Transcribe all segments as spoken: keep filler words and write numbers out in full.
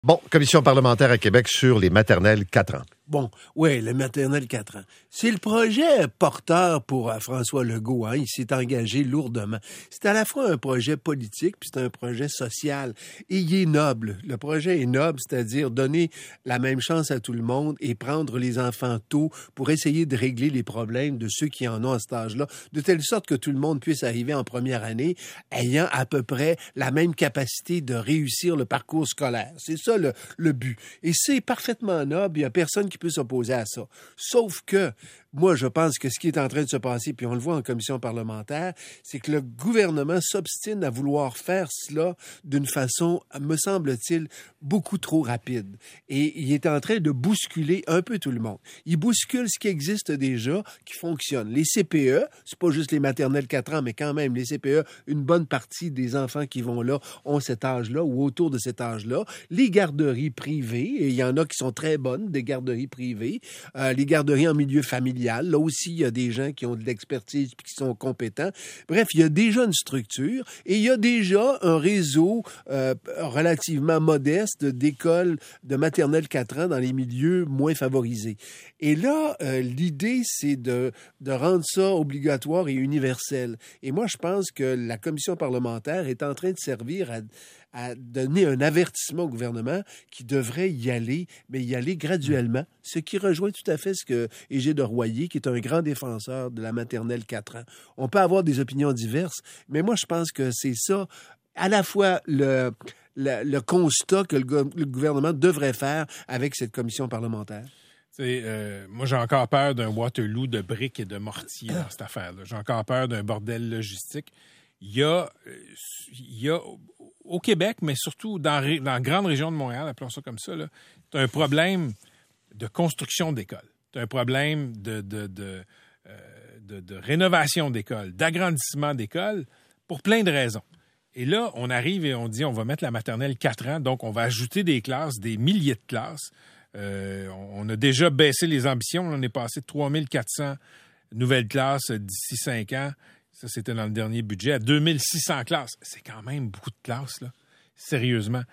Bon, commission parlementaire à Québec sur les maternelles quatre ans. Bon, oui, les maternelles quatre ans. C'est le projet porteur pour euh, François Legault. Hein, il s'est engagé lourdement. C'est à la fois un projet politique, puis c'est un projet social. Et il est noble. Le projet est noble, c'est-à-dire donner la même chance à tout le monde et prendre les enfants tôt pour essayer de régler les problèmes de ceux qui en ont à cet âge-là, de telle sorte que tout le monde puisse arriver en première année ayant à peu près la même capacité de réussir le parcours scolaire. C'est ça le, le but. Et c'est parfaitement noble. Il n'y a personne qui peut s'opposer à ça. Sauf que, moi, je pense que ce qui est en train de se passer, puis on le voit en commission parlementaire, c'est que le gouvernement s'obstine à vouloir faire cela d'une façon, me semble-t-il, beaucoup trop rapide. Et il est en train de bousculer un peu tout le monde. Il bouscule ce qui existe déjà, qui fonctionne. Les C P E, c'est pas juste les maternelles quatre ans, mais quand même, les C P E, une bonne partie des enfants qui vont là ont cet âge-là ou autour de cet âge-là. Les garderies privées, et il y en a qui sont très bonnes, des garderies privées, euh, les garderies en milieu familial. Là aussi, il y a des gens qui ont de l'expertise et qui sont compétents. Bref, il y a déjà une structure et il y a déjà un réseau euh, relativement modeste d'écoles de maternelle quatre ans dans les milieux moins favorisés. Et là, euh, l'idée, c'est de, de rendre ça obligatoire et universel. Et moi, je pense que la commission parlementaire est en train de servir à à donner un avertissement au gouvernement qui devrait y aller, mais y aller graduellement, ce qui rejoint tout à fait ce que Égide de Royer, qui est un grand défenseur de la maternelle quatre ans. On peut avoir des opinions diverses, mais moi, je pense que c'est ça, à la fois le, le, le constat que le, le gouvernement devrait faire avec cette commission parlementaire. C'est, euh, moi, j'ai encore peur d'un Waterloo de briques et de mortiers dans cette affaire-là. J'ai encore peur d'un bordel logistique. Il y a, il y a au Québec, mais surtout dans, dans la grande région de Montréal, appelons ça comme ça, tu as un problème de construction d'écoles. Tu as un problème de, de, de, euh, de, de rénovation d'écoles, d'agrandissement d'écoles, pour plein de raisons. Et là, on arrive et on dit on va mettre la maternelle quatre ans, donc on va ajouter des classes, des milliers de classes. Euh, on a déjà baissé les ambitions. On est passé de trois mille quatre cents nouvelles classes d'ici cinq ans. Ça, c'était dans le dernier budget, à deux mille six cents classes. C'est quand même beaucoup de classes, là. Sérieusement.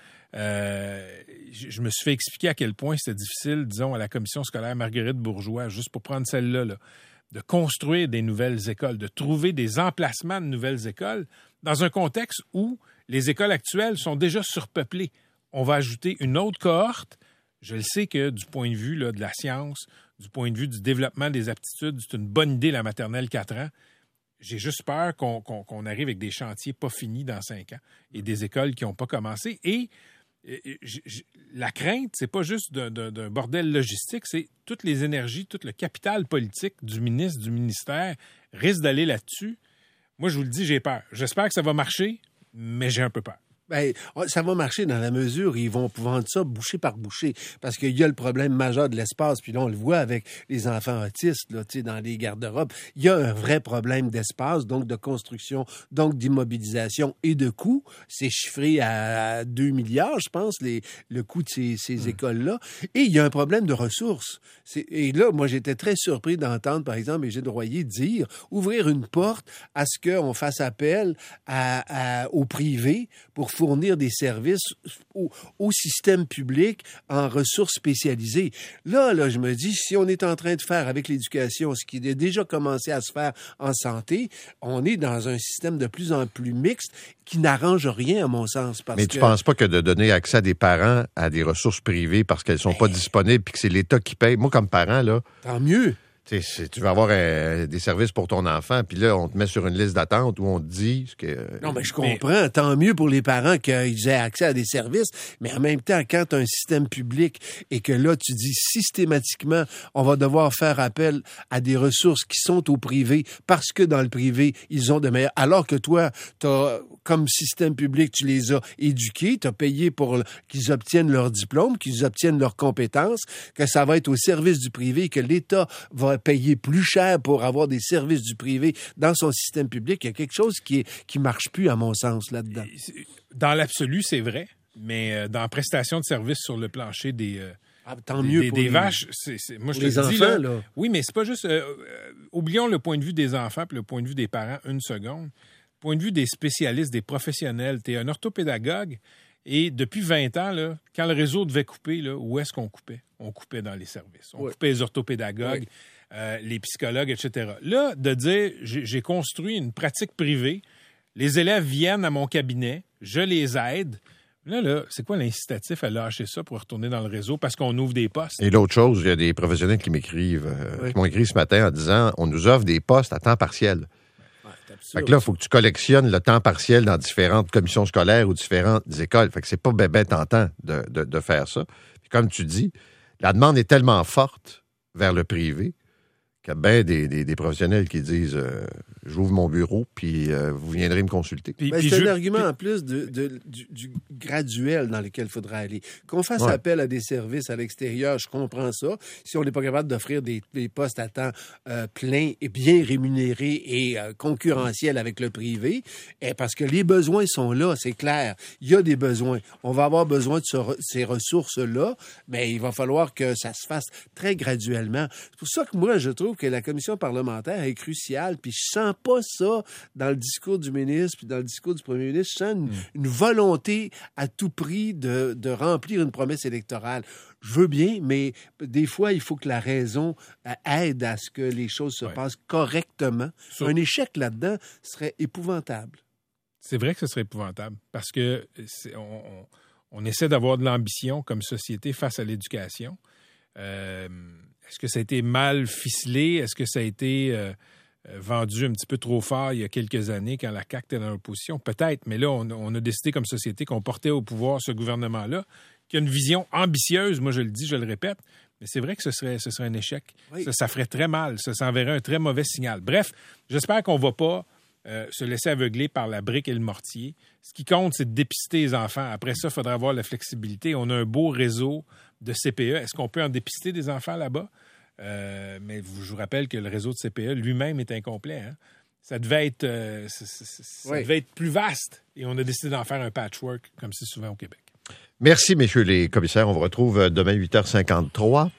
Euh, je, je me suis fait expliquer à quel point c'était difficile, disons, à la commission scolaire Marguerite Bourgeois, juste pour prendre celle-là, là, de construire des nouvelles écoles, de trouver des emplacements de nouvelles écoles dans un contexte où les écoles actuelles sont déjà surpeuplées. On va ajouter une autre cohorte. Je le sais que du point de vue là, de la science, du point de vue du développement des aptitudes, c'est une bonne idée, la maternelle quatre ans. J'ai juste peur qu'on, qu'on, qu'on arrive avec des chantiers pas finis dans cinq ans et des écoles qui n'ont pas commencé. Et, et j, j, la crainte, c'est pas juste d'un, d'un, d'un bordel logistique, c'est toutes les énergies, tout le capital politique du ministre, du ministère risque d'aller là-dessus. Moi, je vous le dis, j'ai peur. J'espère que ça va marcher, mais j'ai un peu peur. Ben, ça va marcher dans la mesure où ils vont vendre ça bouchée par bouchée. Parce qu'il y a le problème majeur de l'espace. Puis là, on le voit avec les enfants autistes, là, tu sais, dans les garde-robes. Il y a un vrai problème d'espace, donc de construction, donc d'immobilisation et de coûts. C'est chiffré à deux milliards, je pense, les, le coût de ces, ces mmh. écoles-là. Et il y a un problème de ressources. C'est, et là, moi, j'étais très surpris d'entendre, par exemple, Égide Royer dire, ouvrir une porte à ce qu'on fasse appel à, à, au privé pour fournir des services au, au système public en ressources spécialisées. Là, là, je me dis, si on est en train de faire avec l'éducation ce qui a déjà commencé à se faire en santé, on est dans un système de plus en plus mixte qui n'arrange rien, à mon sens. Parce Mais tu que... penses pas que de donner accès à des parents à des ressources privées parce qu'elles sont ben... pas disponibles puis que c'est l'État qui paye, moi, comme parent, là... Tant mieux. T'sais, tu vas avoir euh, des services pour ton enfant, puis là, on te met sur une liste d'attente où on te dit que... Euh, non, mais je comprends. Mais... Tant mieux pour les parents qu'ils aient accès à des services, mais en même temps, quand tu as un système public et que là, tu dis systématiquement, on va devoir faire appel à des ressources qui sont au privé parce que dans le privé, ils ont de meilleurs... Alors que toi, t'as, comme système public, tu les as éduqués, tu as payé pour qu'ils obtiennent leur diplôme, qu'ils obtiennent leurs compétences, que ça va être au service du privé, que l'État va payer plus cher pour avoir des services du privé dans son système public. Il y a quelque chose qui est, qui marche plus, à mon sens, là-dedans. Dans l'absolu, c'est vrai, mais dans la prestation de services sur le plancher des... Euh... Ah, tant mieux des, pour des les, vaches, c'est, c'est, moi je te les dis enfants, là, là. Oui, mais c'est pas juste... Euh, euh, oublions le point de vue des enfants puis le point de vue des parents une seconde. Point de vue des spécialistes, des professionnels. Tu es un orthopédagogue Et depuis vingt ans, là, quand le réseau devait couper, là, où est-ce qu'on coupait? On coupait dans les services. On oui. coupait les orthopédagogues, oui. euh, les psychologues, et cetera. Là, de dire, j'ai, j'ai construit une pratique privée, les élèves viennent à mon cabinet, je les aide. Là, là, c'est quoi l'incitatif à lâcher ça pour retourner dans le réseau parce qu'on ouvre des postes? Et l'autre chose, il y a des professionnels qui m'écrivent, euh, oui. qui m'ont écrit ce matin en disant, on nous offre des postes à temps partiel. Ouais, fait que là, il faut que tu collectionnes le temps partiel dans différentes commissions scolaires ou différentes écoles. Fait que c'est pas bébé tentant de, de, de faire ça. Puis comme tu dis, la demande est tellement forte vers le privé qu'il y a bien des, des, des professionnels qui disent euh, « j'ouvre mon bureau, puis euh, vous viendrez me consulter ». Ben, c'est je... un argument en plus de, de, du, du graduel dans lequel il faudra aller. Qu'on fasse ouais. appel à des services à l'extérieur, je comprends ça. Si on n'est pas capable d'offrir des, des postes à temps euh, plein et bien rémunérés et euh, concurrentiels avec le privé, eh, parce que les besoins sont là, c'est clair. Il y a des besoins. On va avoir besoin de ce, ces ressources-là, mais il va falloir que ça se fasse très graduellement. C'est pour ça que moi, je trouve que la commission parlementaire est cruciale, puis je sens pas ça dans le discours du ministre, puis dans le discours du premier ministre. Je sens une, mm. une volonté à tout prix de, de remplir une promesse électorale. Je veux bien, mais des fois, il faut que la raison aide à ce que les choses se ouais. passent correctement. So, un échec là-dedans serait épouvantable. C'est vrai que ce serait épouvantable, parce que c'est, on, on, on essaie d'avoir de l'ambition comme société face à l'éducation. Euh, Est-ce que ça a été mal ficelé? Est-ce que ça a été euh, vendu un petit peu trop fort il y a quelques années quand la C A Q était dans l'opposition? Peut-être, mais là, on, on a décidé comme société qu'on portait au pouvoir ce gouvernement-là, qui a une vision ambitieuse, moi je le dis, je le répète, mais c'est vrai que ce serait, ce serait un échec. Oui. Ça, ça ferait très mal, ça s'enverrait un très mauvais signal. Bref, j'espère qu'on ne va pas euh, se laisser aveugler par la brique et le mortier. Ce qui compte, c'est de dépister les enfants. Après ça, il faudra avoir la flexibilité. On a un beau réseau de C P E. Est-ce qu'on peut en dépister des enfants là-bas? Euh, mais je vous rappelle que le réseau de C P E lui-même est incomplet. Hein? Ça devait être, euh, ça, ça, ça oui. devait être plus vaste et on a décidé d'en faire un patchwork, comme c'est souvent au Québec. Merci, messieurs les commissaires. On vous retrouve demain huit heures cinquante-trois.